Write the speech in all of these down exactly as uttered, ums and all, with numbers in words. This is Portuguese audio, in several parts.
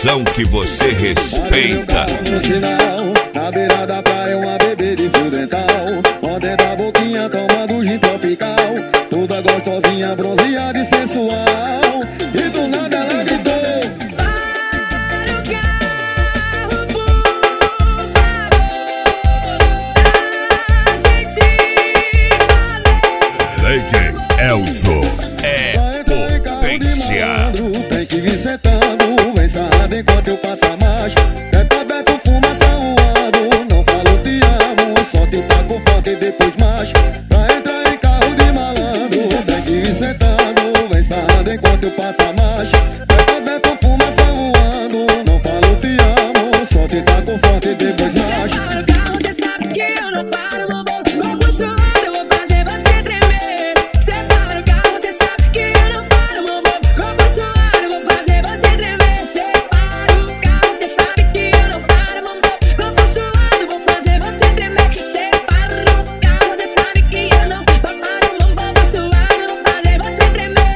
emoção que você respeita. No sinal, na beira da praia, uma bebê de fio dental. Mordendo a boquinha, tomando gin tropical. Toda gostosinha, bronzeada e sensual. E do nada ela gritou: para o carro, por favor, pra gente fazer. Lady Elzo é potência. Tem que vir sentando, vem sarrado enquanto eu passo a marcha. Teto aberto, fumaça voando. Não falo te amo, só te taco forte e depois marcha. Pra entrar em carro de malandro, tem que vir sentando, vem sarrado enquanto eu passo a marcha. Teto aberto, fumaça voando. Não falo te amo, só te taco forte e depois marcha. Para o carro, cê sabe que eu não paro, meu bom. Corpo suado, eu vou fazer você tremer. Cê para o carro, cê sabe que eu não paro, meu bom. Corpo suado, eu vou fazer você tremer. Cê para o carro, cê sabe que eu não paro, meu bom. Corpo suado, eu vou fazer você tremer. Cê para o carro, cê sabe que eu não paro, meu bom. Corpo suado, eu vou fazer você tremer.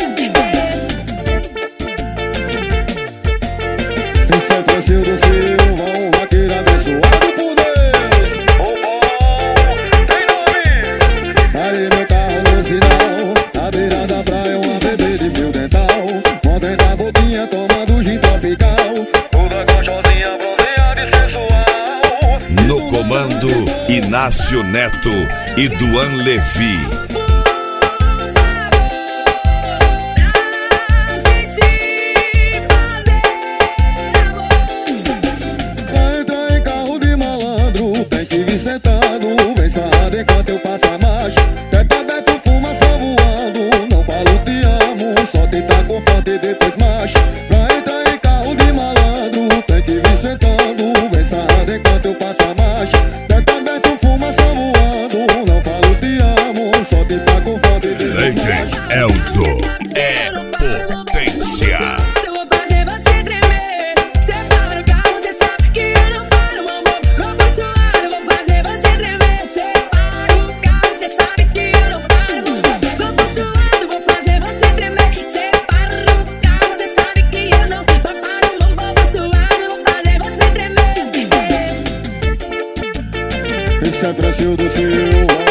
Esse é Francisco do Silva, um vaqueiro abençoado por Deus. O bom tem nome. Parei meu carro no sinal, na beira da praia, uma bebê de fio dental. Mordendo a boquinha, tomando gin tropical. Toda gostosinha, bronzeada e sensual. No comando, Inácio Neto e Duan Levi. Pra entrar em carro de malandro, tem que vir sentado, vem sarrado enquanto eu passo a marcha. Teto aberto, fumaça voando. Não falo te amo, só te taco forte e depois marcha. Pra entrar em carro de malandro, tem que vir sentando, vem sarrado enquanto eu passo a marcha. Teto aberto, fumaça voando. Não falo te amo, só te taco forte e depois Lady marcha. Elzo é potência. Eu vou fazer você tremer. Cê para o carro, cê sabe que eu não paro, meu amor. Corpo suado, eu vou fazer você tremer. Cê para o carro, cê sabe que eu não paro, meu amor. Corpo suado, eu vou fazer você tremer. Cê para o carro, cê sabe que eu não paro, meu amor. Corpo suado, eu vou fazer você tremer. Esse é Francisco do Silva.